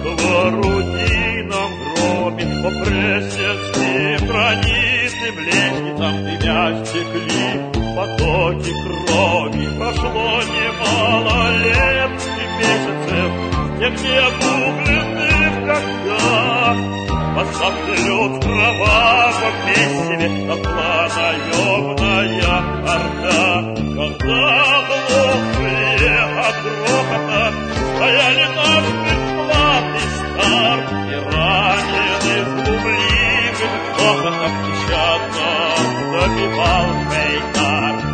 в орудийном громе, по прессельским гранитным лестницам дымя стекли потоки крови. Прошло немало лет и месяцев, где обугленных когда восставший лед в кровавом месиве дошла наемная орда. Когда глохли от грохота стояли наш бесплатный стар, и раненый в глумливых хохотах нещадно добивал Бейтар.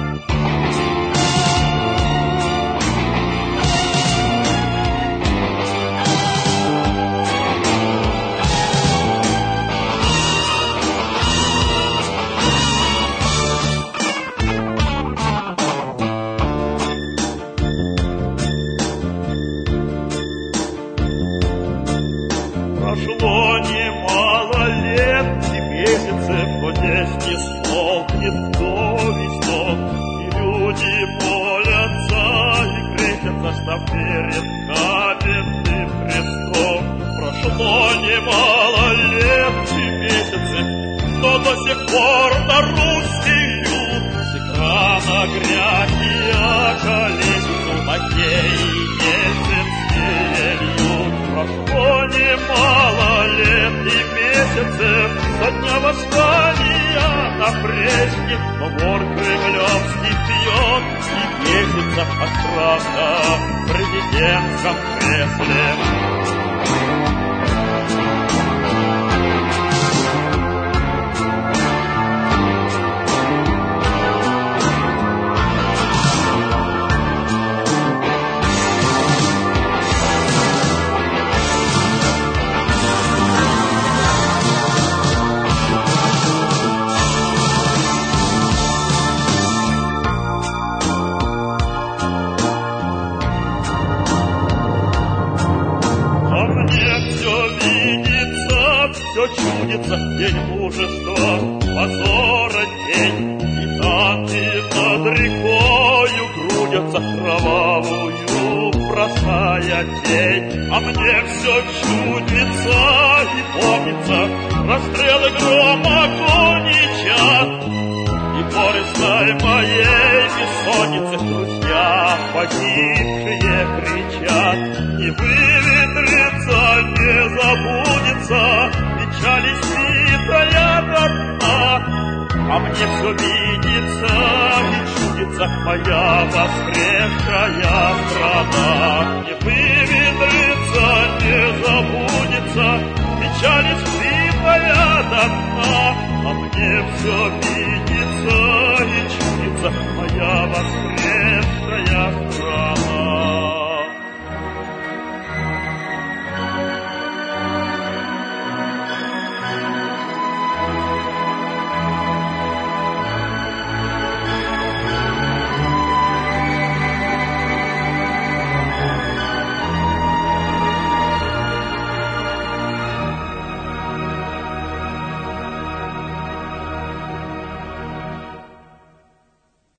Прошло немало лет и месяцев, но здесь не смолкнет крови стон, и люди молятся и крестятся, став перед каменным крестом. Прошло немало лет и месяцев, но до сих пор на русский юг с экрана грязь и колесицу лакеи ельцинские льют. Прошло немало лет и месяцев со дня восстания на Пресне, но вор кремлевский пьет и бесится от страха в президентском кресле. Все чудится день мужества, позора день, и танки над рекою крутятся кровавую, бросая тень. А мне все чудится и помнится расстрелы грома Конича, и горестной моей бессонницы друзья погибшие кричат. Не выветрится, не забудется печали свитая до дна, а мне все видится и чудится моя воскресшая страна. Не выветрится, не забудется печали свитая до дна, а мне все видится и чудится моя воскресшая страна.